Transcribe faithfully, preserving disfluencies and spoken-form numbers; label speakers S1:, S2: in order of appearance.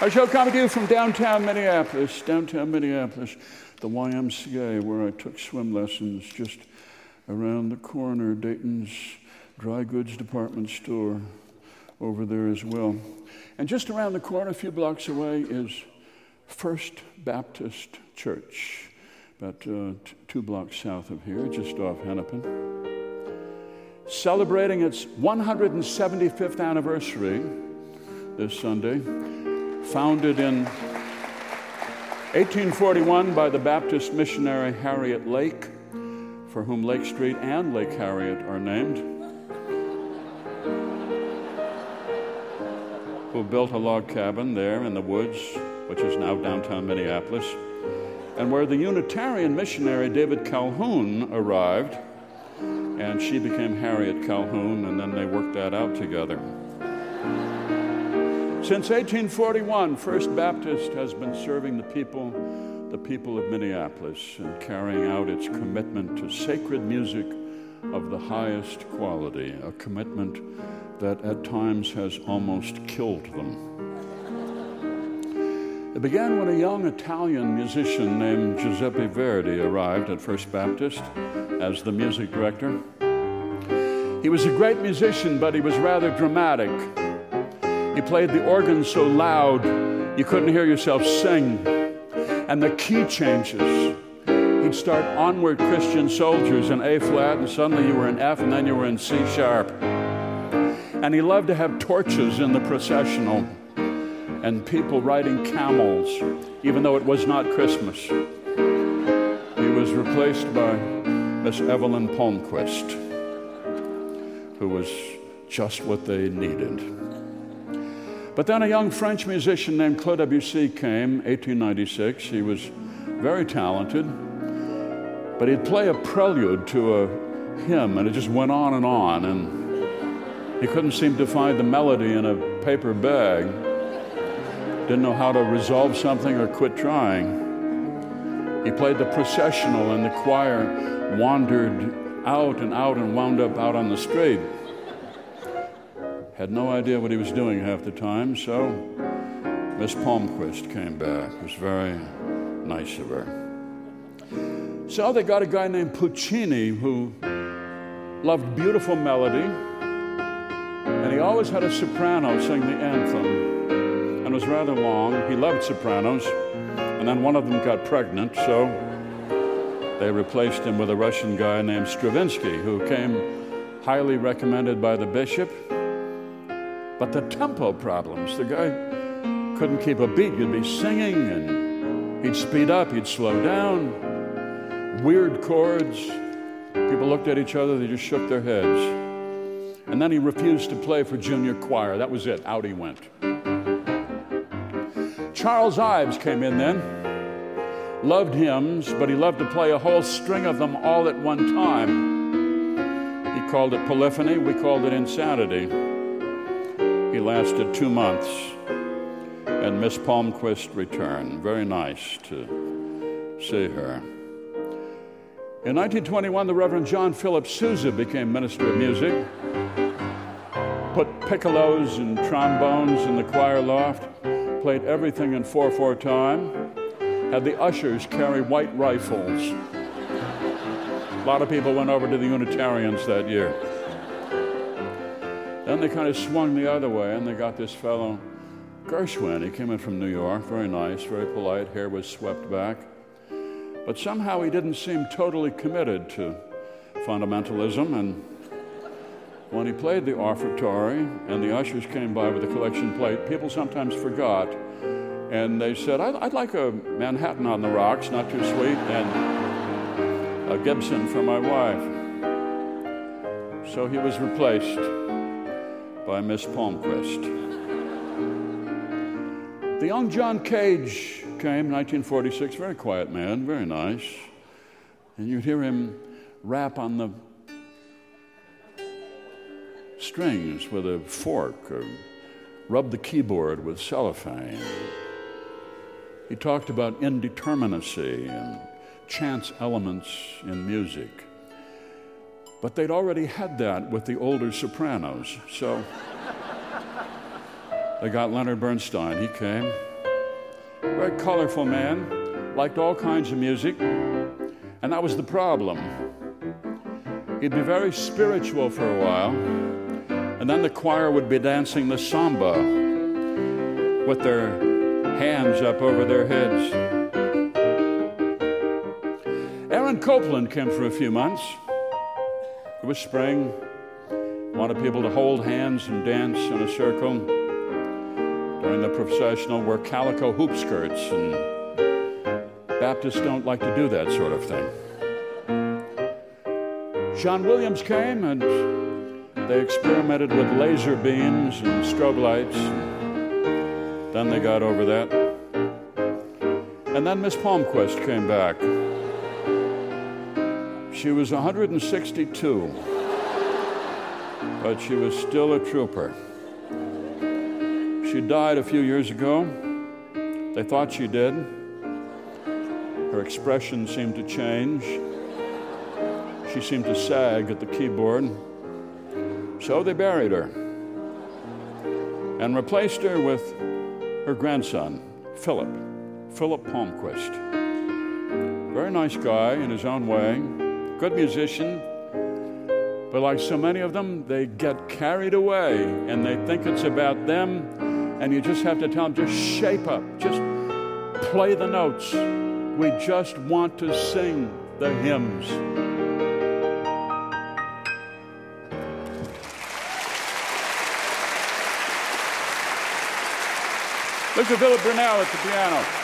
S1: Our show coming to you from downtown Minneapolis, downtown Minneapolis, the Y M C A, where I took swim lessons just around the corner, Dayton's dry goods department store over there as well. And just around the corner, a few blocks away, is First Baptist Church, about uh, t- two blocks south of here, just off Hennepin. Celebrating its one hundred seventy-fifth anniversary this Sunday. Founded in eighteen forty-one by the Baptist missionary Harriet Lake, for whom Lake Street and Lake Harriet are named, who built a log cabin there in the woods, which is now downtown Minneapolis, and where the Unitarian missionary David Calhoun arrived, and she became Harriet Calhoun, and then they worked that out together. Since eighteen forty-one, First Baptist has been serving the people, the people of Minneapolis, and carrying out its commitment to sacred music of the highest quality, a commitment that at times has almost killed them. It began when a young Italian musician named Giuseppe Verdi arrived at First Baptist as the music director. He was a great musician, but he was rather dramatic. He played the organ so loud you couldn't hear yourself sing. And the key changes. He'd start Onward Christian Soldiers in A flat, and suddenly you were in F, and then you were in C sharp. And he loved to have torches in the processional and people riding camels, even though it was not Christmas. He was replaced by Miss Evelyn Palmquist, who was just what they needed. But then a young French musician named Claude Debussy came, eighteen ninety-six. He was very talented, but he'd play a prelude to a hymn, and it just went on and on, and he couldn't seem to find the melody in a paper bag. Didn't know how to resolve something or quit trying. He played the processional, and the choir wandered out and out and wound up out on the street. Had no idea what he was doing half the time, so Miss Palmquist came back. It was very nice of her. So they got a guy named Puccini who loved beautiful melody, and he always had a soprano sing the anthem, and it was rather long. He loved sopranos, and then one of them got pregnant, so they replaced him with a Russian guy named Stravinsky, who came highly recommended by the bishop. But the tempo problems, the guy couldn't keep a beat. You'd be singing, and he'd speed up, he'd slow down, weird chords. People looked at each other, they just shook their heads. And then he refused to play for junior choir. That was it, out he went. Charles Ives came in then, loved hymns, but he loved to play a whole string of them all at one time. He called it polyphony, we called it insanity. He lasted two months, and Miss Palmquist returned. Very nice to see her. In nineteen twenty-one, the Reverend John Philip Sousa became Minister of Music, put piccolos and trombones in the choir loft, played everything in four four time, had the ushers carry white rifles. A lot of people went over to the Unitarians that year. Then they kind of swung the other way, and they got this fellow, Gershwin. He came in from New York, very nice, very polite, hair was swept back. But somehow he didn't seem totally committed to fundamentalism, and when he played the offertory and the ushers came by with a collection plate, people sometimes forgot, and they said, I'd, I'd like a Manhattan on the rocks, not too sweet, and a Gibson for my wife. So he was replaced by Miss Palmquist. The young John Cage came, nineteen forty-six, very quiet man, very nice. And you'd hear him rap on the strings with a fork or rub the keyboard with cellophane. He talked about indeterminacy and chance elements in music. But they'd already had that with the older sopranos, so they got Leonard Bernstein. He came. Very colorful man, liked all kinds of music, and that was the problem. He'd be very spiritual for a while, and then the choir would be dancing the samba with their hands up over their heads. Aaron Copland came for a few months. It was spring. Wanted people to hold hands and dance in a circle. During the processional were calico hoop skirts, and Baptists don't like to do that sort of thing. John Williams came, and they experimented with laser beams and strobe lights. Then they got over that. And then Miss Palmquist came back. She was one hundred sixty-two, but she was still a trooper. She died a few years ago. They thought she did. Her expression seemed to change. She seemed to sag at the keyboard. So they buried her and replaced her with her grandson, Philip, Philip Palmquist. Very nice guy in his own way, good musician, but like so many of them, they get carried away and they think it's about them, and you just have to tell them, just shape up, just play the notes. We just want to sing the hymns. Mister Philip Brunel at the piano.